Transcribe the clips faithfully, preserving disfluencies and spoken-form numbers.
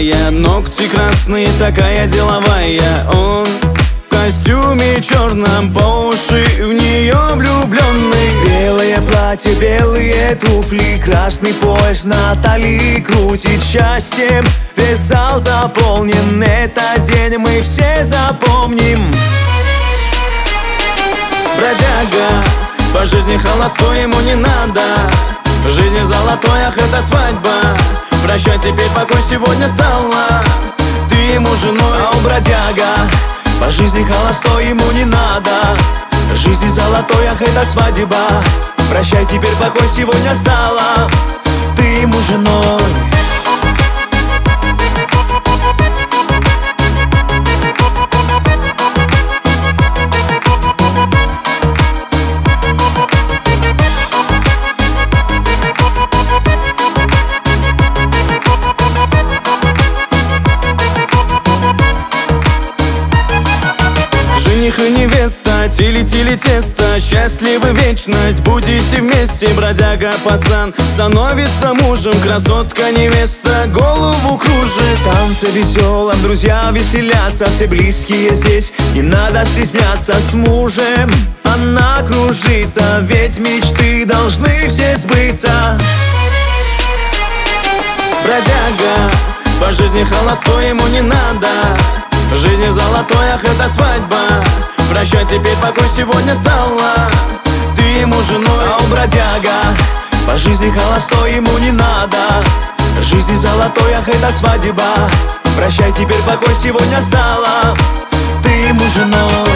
золотая, ногти красные, такая деловая. Он в костюме черном, по уши в нее влюбленный. Белое платье, белые туфли, красный пояс на талии крутит счастьем. Весь зал заполнен, этот день мы все запомним. Бродяга, по жизни холостой, ему не надо. В жизни золотой, ах, это свадьба. Прощай, теперь покой сегодня стала ты ему женой. А он бродяга, по жизни холостой, ему не надо. В жизни золотой, ах, это свадьба. Прощай, теперь покой сегодня стала ты ему женой. Жених и невеста, тили-тили тесто, счастливы вечность, будете вместе. Бродяга пацан становится мужем, красотка невеста голову кружит. В танце веселом друзья веселятся, все близкие здесь, не надо стесняться. С мужем она кружится, ведь мечты должны все сбыться. Бродяга, по жизни холостой, ему не надо. В жизни золотой, ах, это свадьба. Прощай, теперь покой сегодня стала ты ему женой. А он бродяга, по жизни холостой, ему не надо. В жизни золотой, ах, это свадьба. Прощай, теперь покой сегодня стала ты ему женой.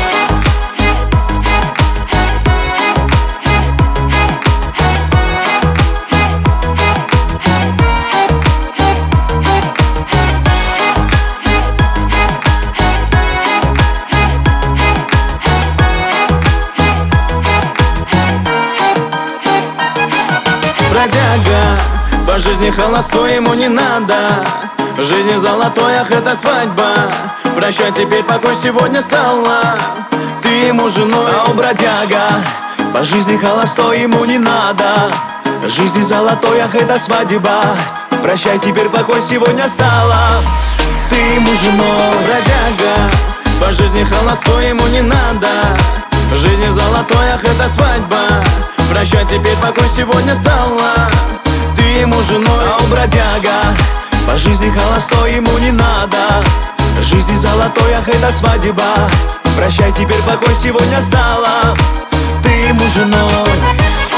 Бродяга, по жизни холостой, ему не надо. В жизни золотой, ах, это свадьба. Прощай, теперь покой сегодня стала ты ему женой. А он бродяга, по жизни холостой, ему не надо. В жизни золотой, ах, это свадьба. Прощай, теперь покой сегодня стала ты ему женой. Бродяга, по жизни холостой, ему не надо. В жизни золотой, ах, это свадьба. Прощай, теперь покой сегодня стала ты ему женой. А он бродяга, по жизни холостой, ему не надо. В жизни золотой, ах, это свадьба. Прощай, теперь покой сегодня стала ты ему женой.